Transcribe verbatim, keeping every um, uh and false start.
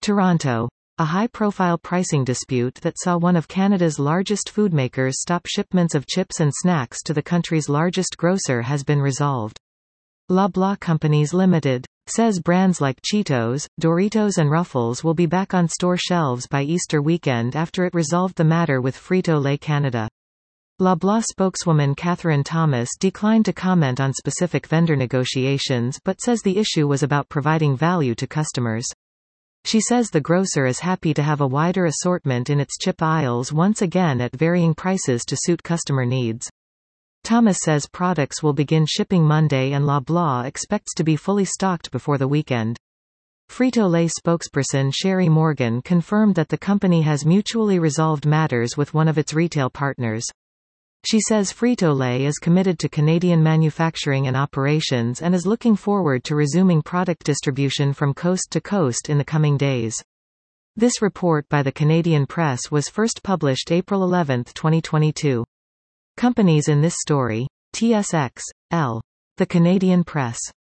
Toronto. A high-profile pricing dispute that saw one of Canada's largest foodmakers stop shipments of chips and snacks to the country's largest grocer has been resolved. Loblaw Companies Limited says brands like Cheetos, Doritos and Ruffles will be back on store shelves by Easter weekend after it resolved the matter with Frito-Lay Canada. Loblaw spokeswoman Catherine Thomas declined to comment on specific vendor negotiations but says the issue was about providing value to customers. She says the grocer is happy to have a wider assortment in its chip aisles once again at varying prices to suit customer needs. Thomas says products will begin shipping Monday and Loblaw expects to be fully stocked before the weekend. Frito-Lay spokesperson Sherry Morgan confirmed that the company has mutually resolved matters with one of its retail partners. She says Frito-Lay is committed to Canadian manufacturing and operations and is looking forward to resuming product distribution from coast to coast in the coming days. This report by the Canadian Press was first published April eleventh twenty twenty-two. Companies in this story. T S X. L. The Canadian Press.